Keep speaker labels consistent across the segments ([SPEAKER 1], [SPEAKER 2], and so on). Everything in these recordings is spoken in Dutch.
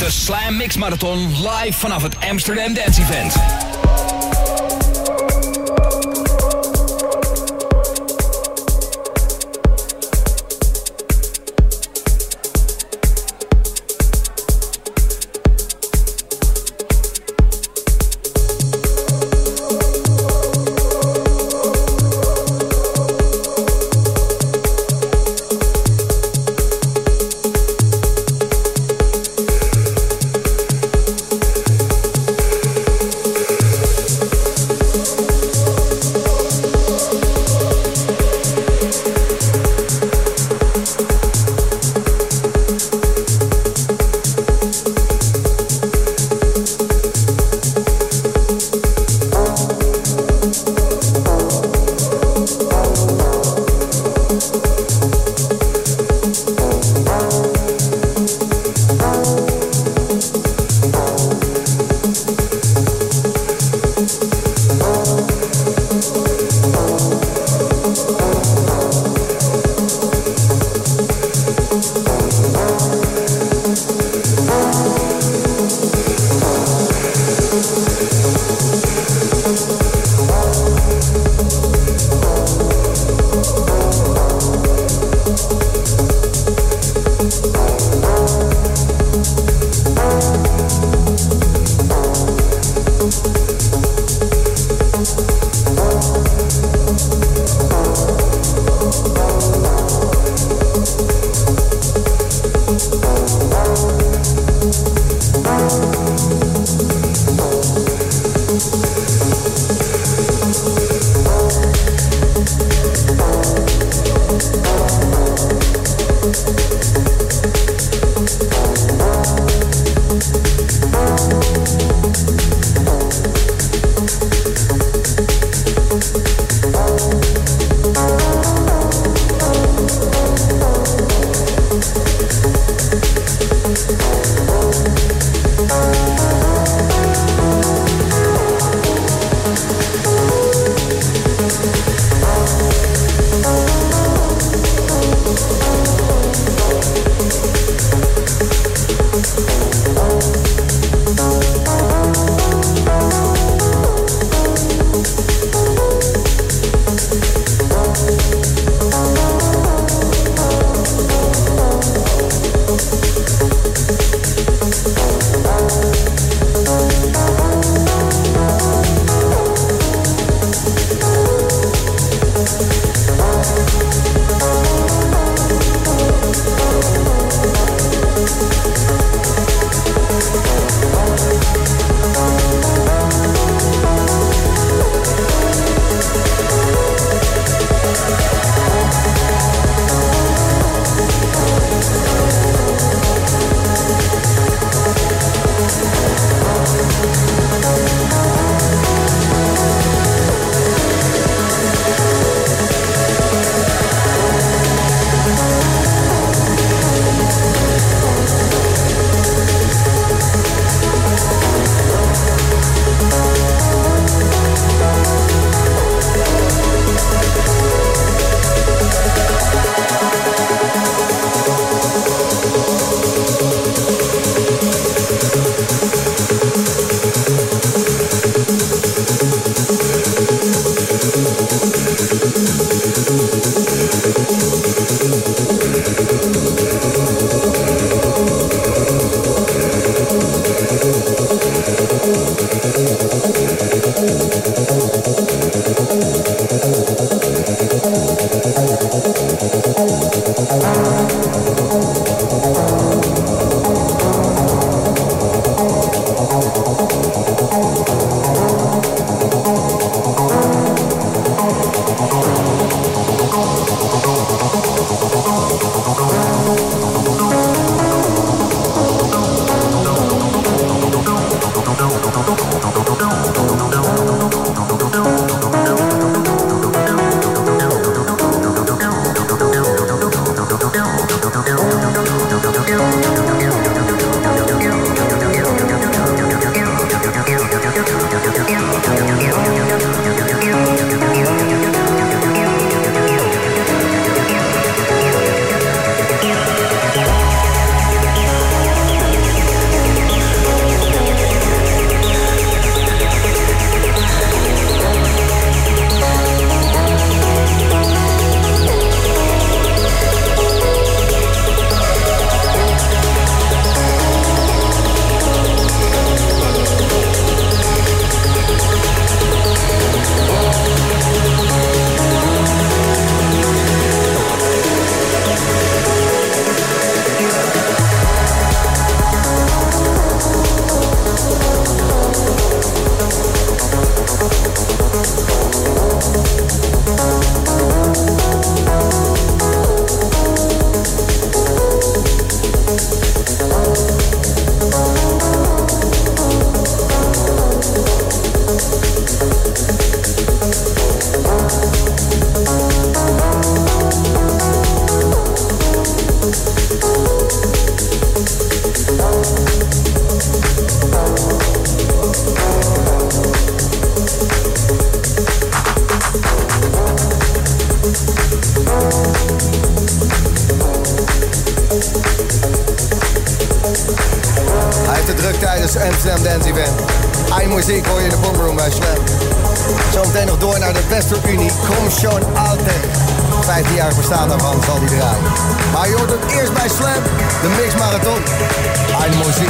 [SPEAKER 1] De Slam Mix Marathon live vanaf het Amsterdam Dance Event.
[SPEAKER 2] Hij heeft het druk tijdens Amsterdam Dance Event. Muziek hoor je in de Boomroom bij Slam. Zometeen nog door naar de Westerunie. Kom schon Alter. 15 jaar bestaan daarvan zal die draaien. Maar je hoort het eerst bij Slam. De Mix Marathon. Muziek.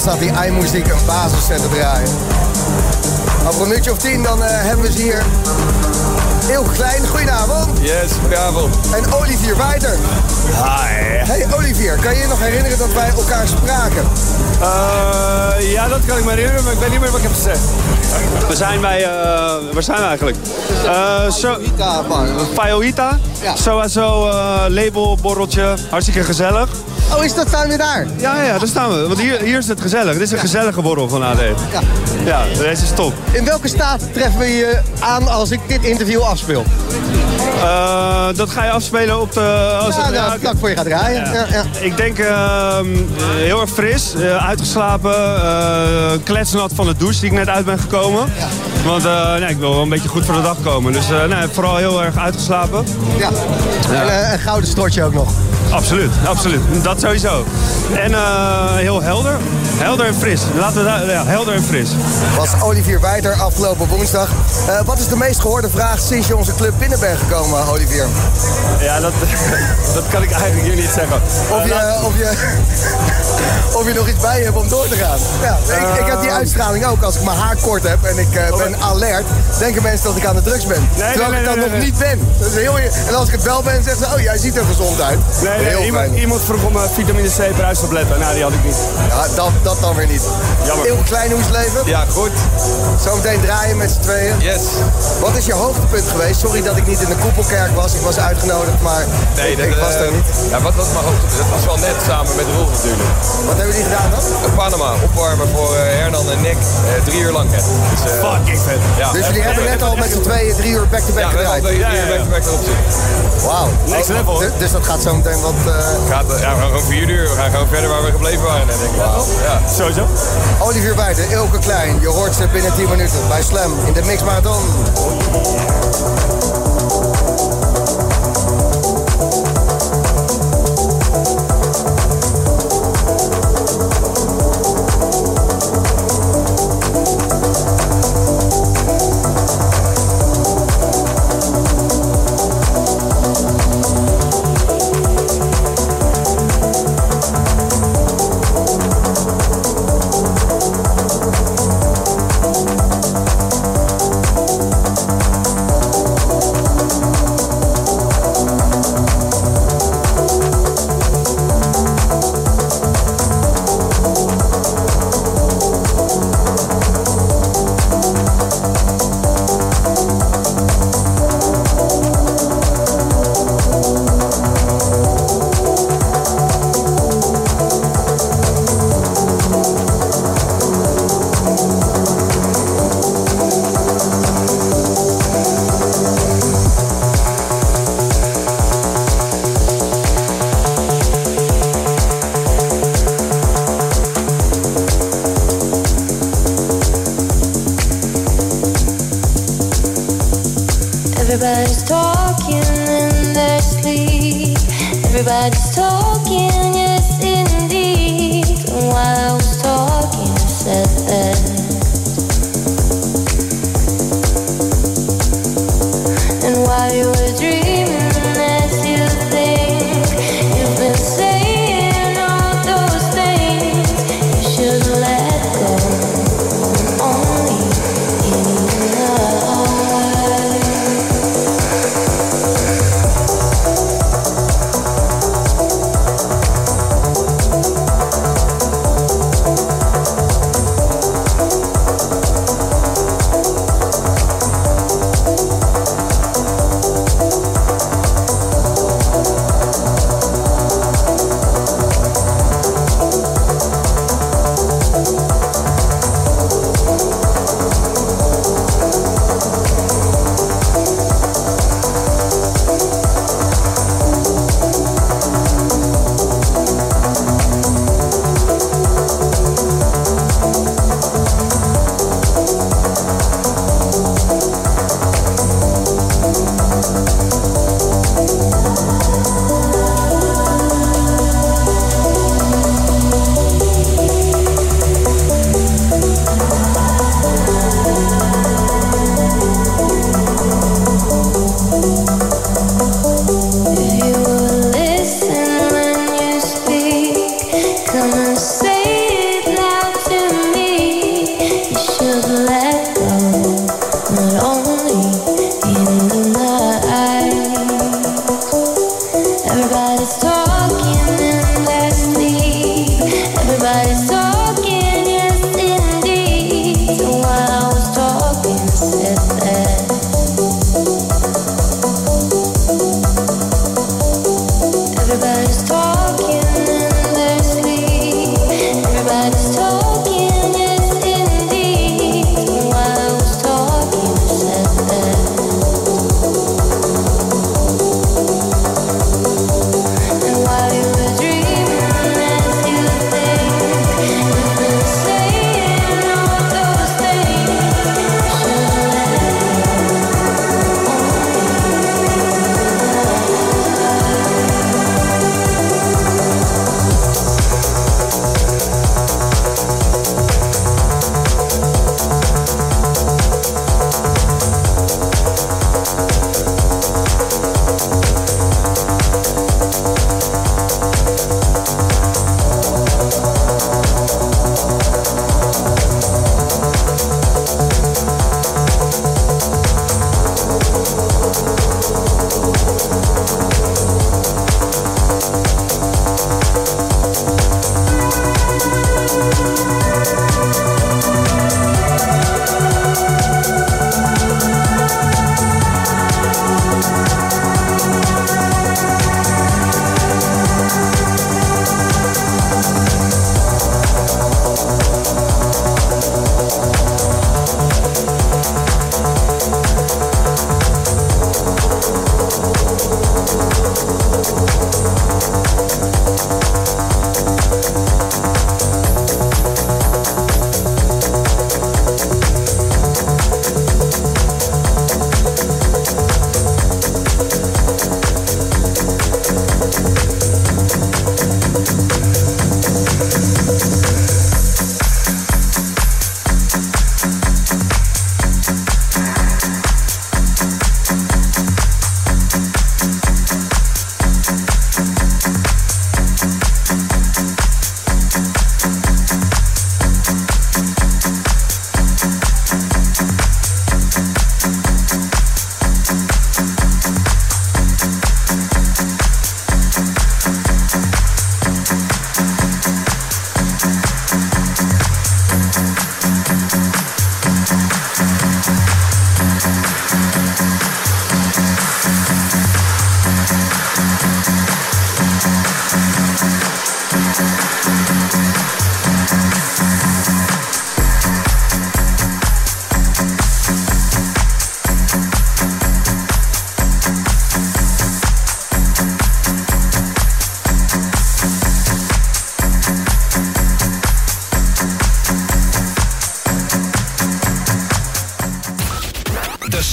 [SPEAKER 2] staat die iMuziek een basisset te draaien. Over een minuutje of 10 dan hebben we ze hier. Heel klein, goedenavond.
[SPEAKER 3] Yes, goedenavond.
[SPEAKER 2] En Olivier Wijter.
[SPEAKER 3] Hi.
[SPEAKER 2] Hey Olivier, kan je je nog herinneren dat wij elkaar spraken?
[SPEAKER 3] Ja, dat kan ik me herinneren, maar ik weet niet meer wat ik heb gezegd. Waar zijn we eigenlijk? Fayohita.
[SPEAKER 2] Ja.
[SPEAKER 3] Sowieso labelborreltje, hartstikke gezellig.
[SPEAKER 2] Oh, staan we daar?
[SPEAKER 3] Ja, daar staan we. Want hier is het gezellig. Dit is een gezellige borrel van AD. Ja, deze is top.
[SPEAKER 2] In welke staat treffen we je aan als ik dit interview afspeel?
[SPEAKER 3] Dat ga je afspelen op de...
[SPEAKER 2] vlak voor je gaat draaien. Ja.
[SPEAKER 3] Ik denk heel erg fris, uitgeslapen, kletsnat van de douche die ik net uit ben gekomen. Ja. Want ik wil wel een beetje goed voor de dag komen. Dus vooral heel erg uitgeslapen. Ja.
[SPEAKER 2] En een gouden stortje ook nog.
[SPEAKER 3] Absoluut. Dat sowieso. En heel helder. Helder en fris. Helder en fris.
[SPEAKER 2] Was Olivier Wijter afgelopen woensdag. Wat is de meest gehoorde vraag sinds je onze club binnen bent gekomen, Olivier?
[SPEAKER 3] Ja, dat kan ik eigenlijk hier niet zeggen.
[SPEAKER 2] Of je nog iets bij hebt om door te gaan. Ja, ik heb die uitstraling ook. Als ik mijn haar kort heb en ik ben alert, denken mensen dat ik aan de drugs ben. Terwijl ik dat nog niet ben. Dat is heel, en als ik het wel ben, zeggen ze, oh jij ziet er gezond uit.
[SPEAKER 3] Iemand vroeg om vitamine C bruistabletten. Nou, die had ik niet.
[SPEAKER 2] Ja, dat dan weer niet.
[SPEAKER 3] Jammer.
[SPEAKER 2] Heel klein, hoe is het leven?
[SPEAKER 3] Ja, goed.
[SPEAKER 2] Zometeen draaien met z'n tweeën.
[SPEAKER 3] Yes.
[SPEAKER 2] Wat is je hoogtepunt geweest? Sorry dat ik niet in de Koepelkerk was. Ik was uitgenodigd, maar ik was daar niet.
[SPEAKER 4] Ja, wat was mijn hoogtepunt? Dat was wel net samen met Roel natuurlijk.
[SPEAKER 2] Wat hebben jullie gedaan dan?
[SPEAKER 4] Panama, opwarmen voor Hernan en Nick. 3 uur lang net. Dus,
[SPEAKER 3] fucking vet.
[SPEAKER 4] Ja.
[SPEAKER 2] Dus jullie hebben net al met z'n tweeën 3 uur back-to-back gedraaid?
[SPEAKER 4] Ja, 3 uur back-to-back erop zitten.
[SPEAKER 2] Wauw.
[SPEAKER 3] Next level.
[SPEAKER 2] Dus dat gaat zo meteen wat...
[SPEAKER 4] We gaan gewoon 4 uur. We gaan gewoon verder waar we gebleven waren. Denk ik. Wow. Ja.
[SPEAKER 3] Sowieso.
[SPEAKER 2] Olivier Wijter, Ilke Klein. Je hoort ze binnen 10 minuten bij Slam in de Mix Marathon.
[SPEAKER 5] Everybody's talking in their sleep. Everybody's talking, yes indeed. And while I was talking, I said that. And while you were dreaming, as you think, you've been saying all those things you should let go. Only in love.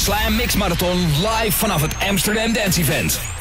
[SPEAKER 1] Slam Mix Marathon live vanaf het Amsterdam Dance Event.